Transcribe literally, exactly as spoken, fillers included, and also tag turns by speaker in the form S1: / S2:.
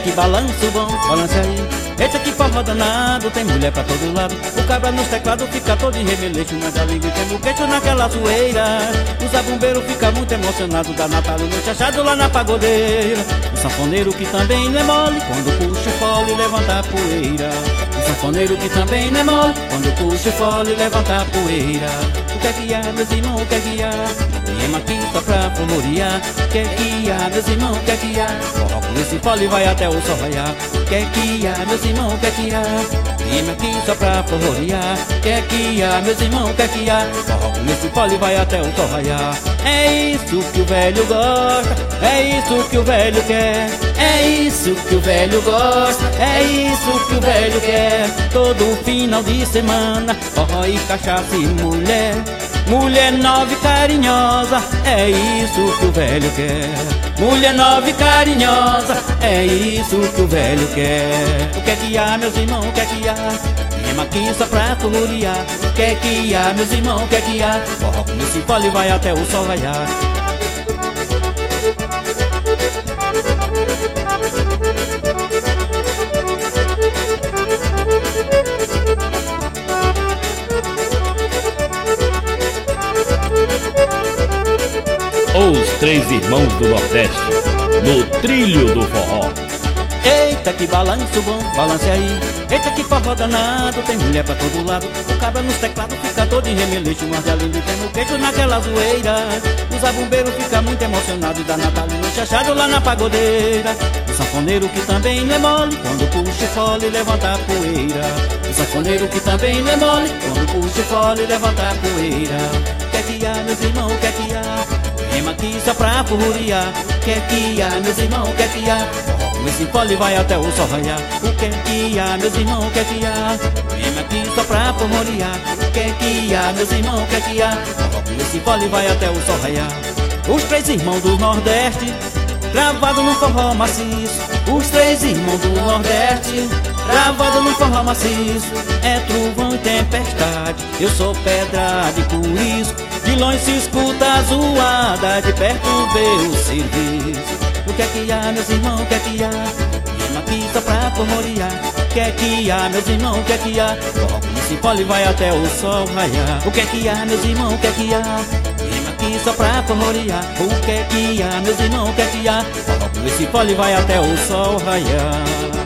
S1: que balanço bom, balance aí. Eita que forró danado, tem mulher pra todo lado. O cabra nos teclados fica todo em remeleixo, mas a língua tem o queixo naquela zoeira. O zabumbeiro fica muito emocionado, da Natália no chachado lá na pagodeira. O sanfoneiro que também não é mole, quando puxa o fole levanta a poeira. O sanfoneiro que também não é mole, quando puxa o fole levanta a poeira. O que é que há, meus irmãos, o que é que há? Viemos aqui só pra florear. O que é que há, meus irmãos, o que é que há? Forró com esse fole vai até o sol raiar. O que é que há, meus irmãos, o que é que há? Viemos aqui só pra florear. O que é que há, meus irmãos, o que é que há? Forró com esse fole vai até o sol raiar. É isso que o velho gosta, é isso que o velho quer. É isso que o velho gosta, é isso que o velho quer. Todo final de semana, forró e cachaça e mulher. Mulher nova e carinhosa, é isso que o velho quer. Mulher nova e carinhosa, é isso que o velho quer. O que é que há, meus irmãos, o que é que há? Viemos aqui só pra florear. O que é que há, meus irmãos, o que é que há? Forró com esse fole vai até o sol raiar.
S2: Os Três Irmãos do Nordeste, no trilho do forró.
S1: Eita que balanço bom, balance aí. Eita que forró danado, tem mulher pra todo lado. O cabra nos teclados fica todo em remeleixo, mas a língua tem no queixo naquela zoeira. O zabumbeiro fica muito emocionado, e da Natália no chachado lá na pagodeira. O sanfoneiro que também não é mole, quando puxa o fole levanta a poeira. O sanfoneiro que também não é mole, quando puxa o fole levanta a poeira. O que é que há, meus irmãos, o que é que há? Viemos aqui só pra furriar. O que é que há, meus irmãos, o que é que há? Forró com esse fole vai até o sol raiar. O que é que há, meus irmãos, o que é que há? Viemos aqui só pra furriar. O que é que há, meus irmãos, o que é que há? Forró com esse fole vai até o sol raiar. Os três irmãos do Nordeste, gravado no forró maciço. Os três irmãos do Nordeste, gravado no forró maciço. É trovão e tempestade, eu sou pedrada e por isso de longe se escuta a zoada, de perto vê o serviço. O que é que há, meus irmãos, o que é que há? Viemos aqui só pra florear. O que é que há, meus irmãos, o que é que há? Forró com esse fole vai até o sol raiar. O que é que há, meus irmãos, o que é que há? Viemos aqui só pra florear. O que é que há, meus irmãos, o que é que há? Forró com esse fole vai até o sol raiar.